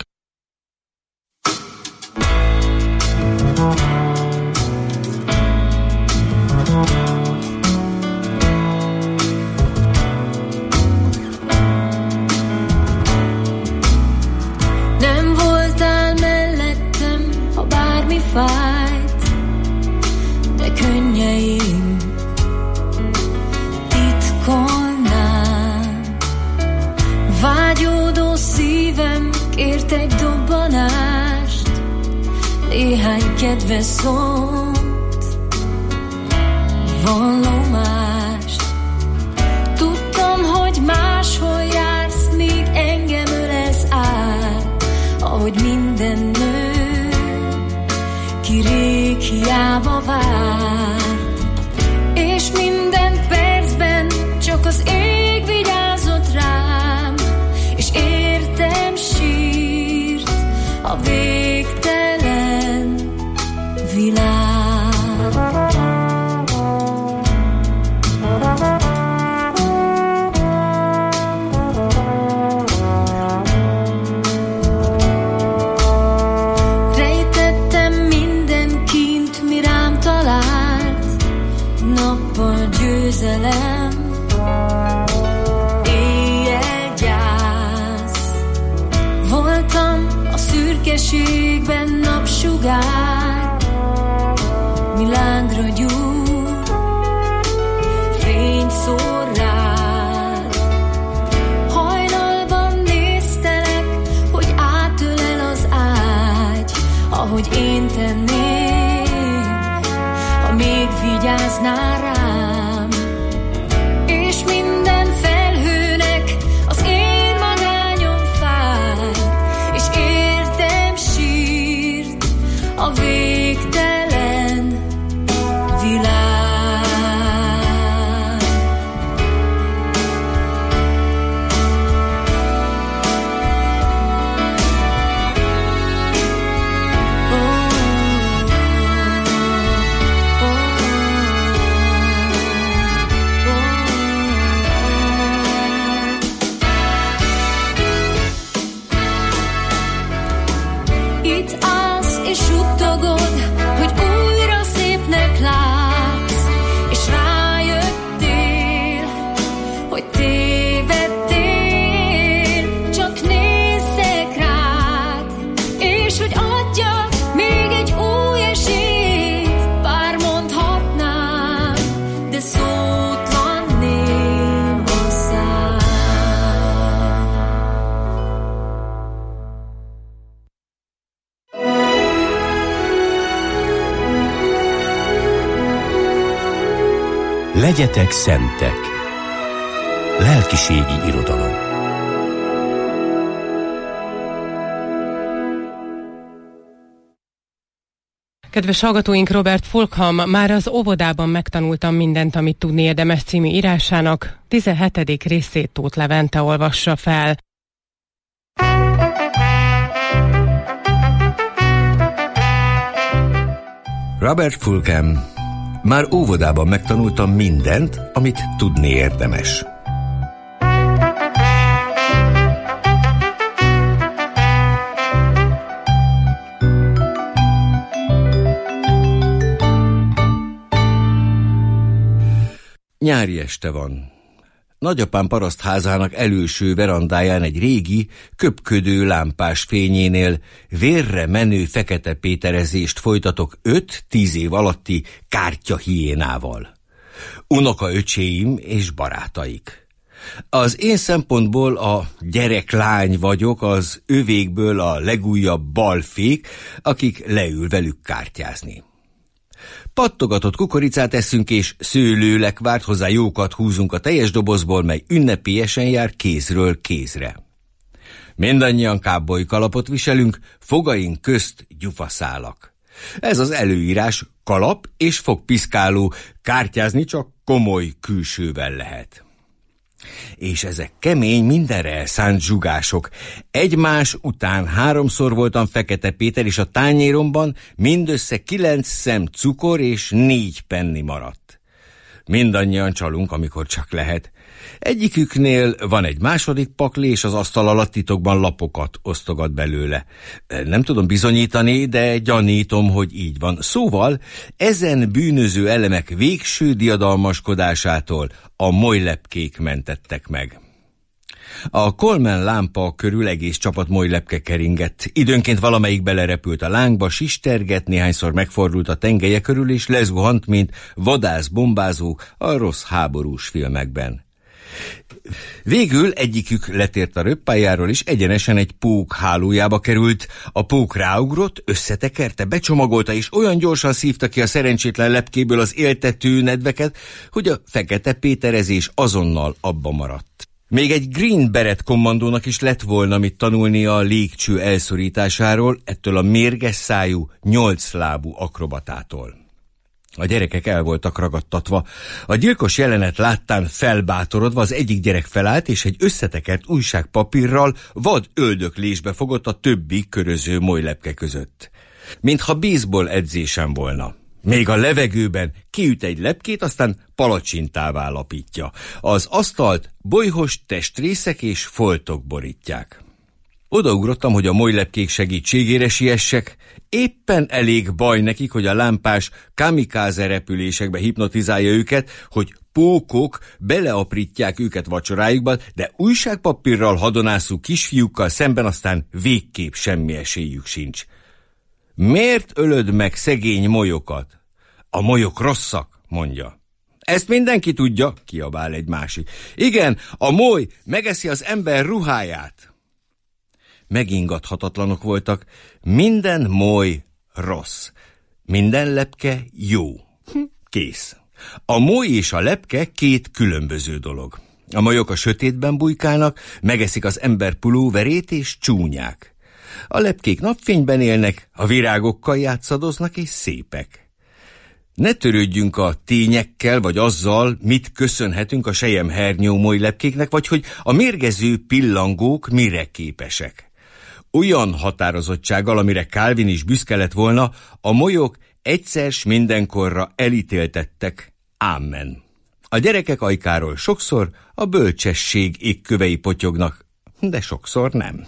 Fájt, de könnyeim titkolnám. Vágyódó szívem kért egy dobbanást, néhány kedves szót, vallomást. Tudtam, hogy máshol jársz, míg engem ölesz át, ahogy minden nő ki rég hiába várt, és minden percben csak az ég vigyázott rám, és értem sírt a végtelen világ. Győzelem, éjjel gyász. Voltam a szürkeségben napsugár, mi lángra gyúr, fényt szór rád. Hajnalban néztelek, hogy átölel az ágy, ahogy én tenném, ha még vigyáznál rám. A végtelen világ. Oh, oh, oh. Legyetek szentek. Lelkiségi irodalom. Kedves hallgatóink, Robert Fulkham már az óvodában megtanultam mindent, amit tudni érdemes című írásának tizenhetedik részét Tóth Levente olvassa fel. Robert Fulkham. Már óvodában megtanultam mindent, amit tudni érdemes. Nyári este van. Nagyapám parasztházának előső verandáján egy régi, köpködő lámpás fényénél vérre menő fekete péterezést folytatok öt-tíz év alatti kártyahiénával. Unokaöcséim és barátaik. Az én szempontból a gyerek-lány vagyok, az övékből a legújabb balfék, akik leül velük kártyázni. Pattogatott kukoricát eszünk, és szőlőlekvárt, hozzá jókat húzunk a teljes dobozból, mely ünnepélyesen jár kézről kézre. Mindannyian kábboly kalapot viselünk, fogaink közt gyufaszálak. Ez az előírás, kalap és fogpiszkáló, kártyázni csak komoly külsővel lehet. És ezek kemény, mindenre elszánt zsugások. Egymás után háromszor voltam Fekete Péter, és a tányéromban mindössze kilenc szem cukor és négy penni maradt. Mindannyian csalunk, amikor csak lehet. Egyiküknél van egy második pakli, és az asztal alatt titokban lapokat osztogat belőle. Nem tudom bizonyítani, de gyanítom, hogy így van. Szóval ezen bűnöző elemek végső diadalmaskodásától a molylepkék mentettek meg. A Coleman lámpa körül egész csapat molylepke keringett. Időnként valamelyik belerepült a lángba, sistergett, néhányszor megfordult a tengelye körül, és lezuhant, mint vadász-bombázó a rossz háborús filmekben. Végül egyikük letért a röppályáról, és egyenesen egy pók hálójába került. A pók ráugrott, összetekerte, becsomagolta, és olyan gyorsan szívta ki a szerencsétlen lepkéből az éltető nedveket, hogy a Fekete Péterezés azonnal abba maradt. Még egy Green Beret kommandónak is lett volna mit tanulnia a légcső elszorításáról, ettől a mérges szájú, nyolclábú akrobatától. A gyerekek el voltak ragadtatva. A gyilkos jelenet láttán felbátorodva az egyik gyerek felállt, és egy összetekert újságpapírral vad öldöklésbe fogott a többi köröző molylepke között. Mintha baseball edzésen volna. Még a levegőben kiüt egy lepkét, aztán palacsintává lapítja. Az asztalt bolyhos testrészek és foltok borítják. Odaugrottam, hogy a molylepkék segítségére siessek. Éppen elég baj nekik, hogy a lámpás kamikáze repülésekbe hipnotizálja őket, hogy pókok beleaprítják őket vacsorájukba, de újságpapírral hadonászó kisfiúkkal szemben aztán végképp semmi esélyük sincs. Miért ölöd meg szegény molyokat? A molyok rosszak, mondja. Ezt mindenki tudja, kiabál egy másik. Igen, a moly megeszi az ember ruháját. Megingathatatlanok voltak. Minden moly rossz. Minden lepke jó. Kész. A moly és a lepke két különböző dolog. A molyok a sötétben bujkálnak, megeszik az ember pulóverét és csúnyák. A lepkék napfényben élnek, a virágokkal játszadoznak és szépek. Ne törődjünk a tényekkel, vagy azzal, mit köszönhetünk a selyemhernyó molylepkéknek, vagy hogy a mérgező pillangók mire képesek. Olyan határozottsággal, amire Calvin is büszke lett volna, a molyok egyszer s mindenkorra elítéltettek. Amen. A gyerekek ajkáról sokszor a bölcsesség égkövei potyognak, de sokszor nem.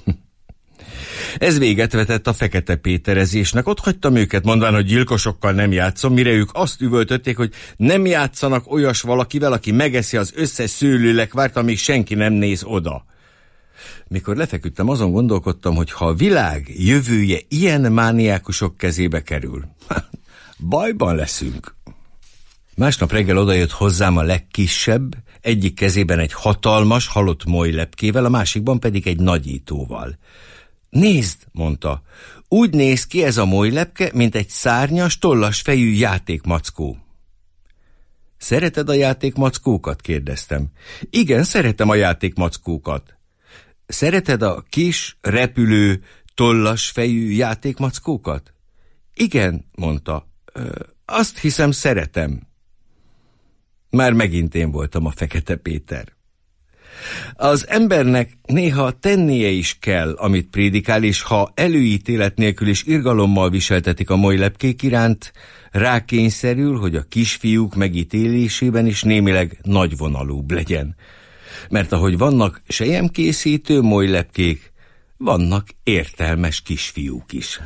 Ez véget vetett a Fekete Péterezésnek. Ott hagytam őket, mondván, hogy gyilkosokkal nem játszom, mire ők azt üvöltötték, hogy nem játszanak olyas valakivel, aki megeszi az összes szőlőlekvárt, amíg senki nem néz oda. Mikor lefeküdtem, azon gondolkodtam, hogy ha a világ jövője ilyen mániákusok kezébe kerül, bajban leszünk. Másnap reggel odajött hozzám a legkisebb, egyik kezében egy hatalmas, halott molylepkével, a másikban pedig egy nagyítóval. Nézd, mondta, úgy néz ki ez a molylepke, mint egy szárnyas, tollas fejű játékmackó. Szereted a játékmackókat? Kérdeztem. Igen, szeretem a játékmackókat. Szereted a kis, repülő, tollas fejű játékmackókat? Igen, mondta. Azt hiszem, szeretem. Már megint én voltam a Fekete Péter. Az embernek néha tennie is kell, amit prédikál, és ha előítélet nélkül és irgalommal viseltetik a molylepkék iránt, rákényszerül, hogy a kisfiúk megítélésében is némileg nagyvonalúbb legyen. Mert ahogy vannak selyemkészítő molylepkék, vannak értelmes kisfiúk is.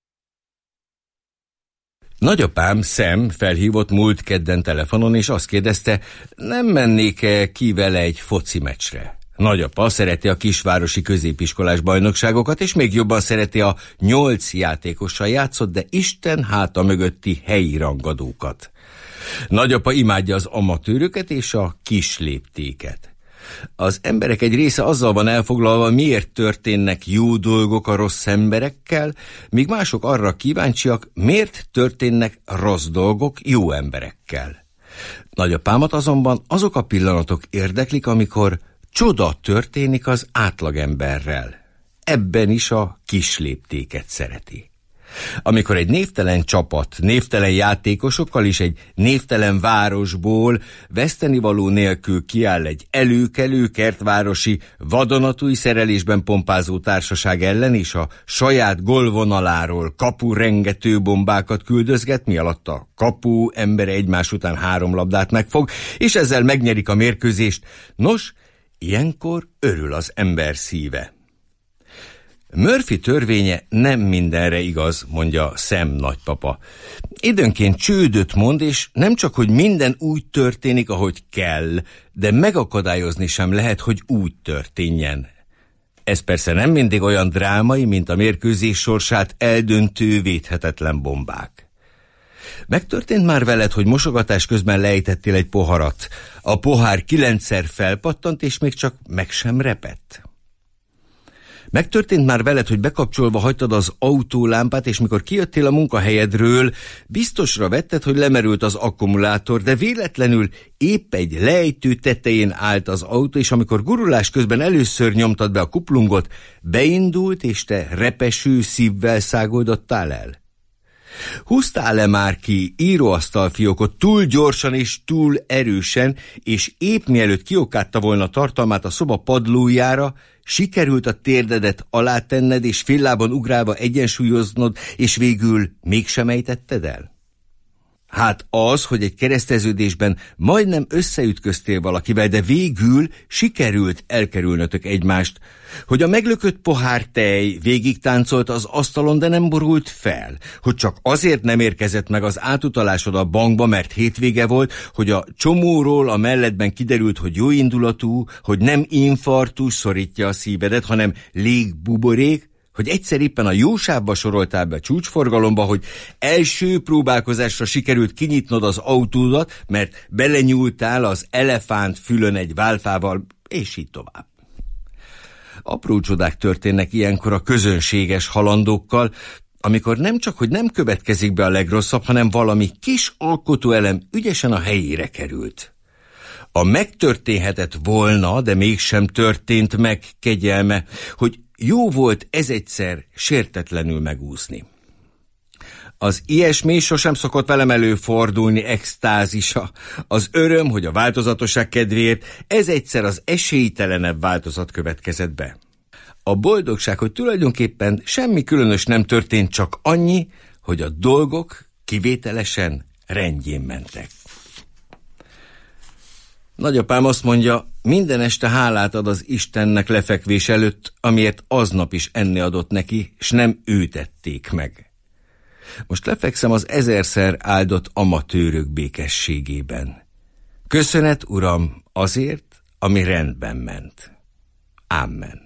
Nagyapám Sam felhívott múlt kedden telefonon, és azt kérdezte, nem mennék-e ki vele egy foci meccsre. Nagyapa szereti a kisvárosi középiskolás bajnokságokat, és még jobban szereti a nyolc játékossal játszott, de Isten háta mögötti helyi rangadókat. Nagyapa imádja az amatőröket és a kisléptéket. Az emberek egy része azzal van elfoglalva, miért történnek jó dolgok a rossz emberekkel, míg mások arra kíváncsiak, miért történnek rossz dolgok jó emberekkel. Nagyapámat azonban azok a pillanatok érdeklik, amikor csoda történik az átlagemberrel. Ebben is a kisléptéket szereti. Amikor egy névtelen csapat, névtelen játékosokkal is egy névtelen városból vesztenivaló nélkül kiáll egy előkelő kertvárosi, vadonatúj szerelésben pompázó társaság ellen, és a saját gólvonaláról kapu rengető bombákat küldözget, mi alatt a kapu embere egymás után három labdát megfog, és ezzel megnyerik a mérkőzést. Nos, ilyenkor örül az ember szíve. Murphy törvénye nem mindenre igaz, mondja Sam nagypapa. Időnként csődöt mond, és nem csak, hogy minden úgy történik, ahogy kell, de megakadályozni sem lehet, hogy úgy történjen. Ez persze nem mindig olyan drámai, mint a mérkőzés sorsát eldöntő, védhetetlen bombák. Megtörtént már veled, hogy mosogatás közben lejtettél egy poharat. A pohár kilencszer felpattant, és még csak meg sem repett. Megtörtént már veled, hogy bekapcsolva hagytad az autólámpát, és mikor kijöttél a munkahelyedről, biztosra vetted, hogy lemerült az akkumulátor, de véletlenül épp egy lejtő tetején állt az autó, és amikor gurulás közben először nyomtad be a kuplungot, beindult, és te repeső szívvel szágoldottál el? Húztál-e már ki íróasztalfiókot túl gyorsan és túl erősen, és épp mielőtt kiokádta volna a tartalmát a szoba padlójára, sikerült a térdedet alátenned, és féllábon ugrálva egyensúlyoznod, és végül mégsem ejtetted el? Hát az, hogy egy kereszteződésben majdnem összeütköztél valakivel, de végül sikerült elkerülnötök egymást, hogy a meglökött pohár tej végig táncolt az asztalon, de nem borult fel, hogy csak azért nem érkezett meg az átutalásod a bankba, mert hétvége volt, hogy a csomóról a melledben kiderült, hogy jóindulatú, hogy nem infarktus szorítja a szívedet, hanem légbuborék, hogy egyszer éppen a jósávba soroltál be csúcsforgalomba, hogy első próbálkozásra sikerült kinyitnod az autódat, mert belenyúltál az elefánt fülön egy válfával, és így tovább. Apró csodák történnek ilyenkor a közönséges halandókkal, amikor nem csak, hogy nem következik be a legrosszabb, hanem valami kis alkotóelem ügyesen a helyére került. A megtörténhetett volna, de mégsem történt meg kegyelme, hogy jó volt ez egyszer sértetlenül megúszni. Az ilyesmi sosem szokott velem előfordulni extázisa. Az öröm, hogy a változatosság kedvéért ez egyszer az esélytelenebb változat következett be. A boldogság, hogy tulajdonképpen semmi különös nem történt, csak annyi, hogy a dolgok kivételesen rendjén mentek. Nagyapám azt mondja, minden este hálát ad az Istennek lefekvés előtt, amiért aznap is enni adott neki, s nem őt ették meg. Most lefekszem az ezerszer áldott amatőrök békességében. Köszönet, Uram, azért, ami rendben ment. Amen.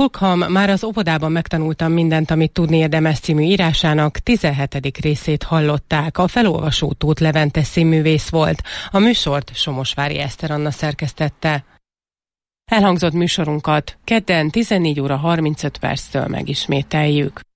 Lokham már az óvodában megtanultam mindent, amit tudni érdemes című írásának tizenhetedik részét hallották. A felolvasó Tóth Levente színművész volt. A műsort Somosvári Eszter Anna szerkesztette. Elhangzott műsorunkat kedden tizennégy óra harmincöt perctől megismételjük.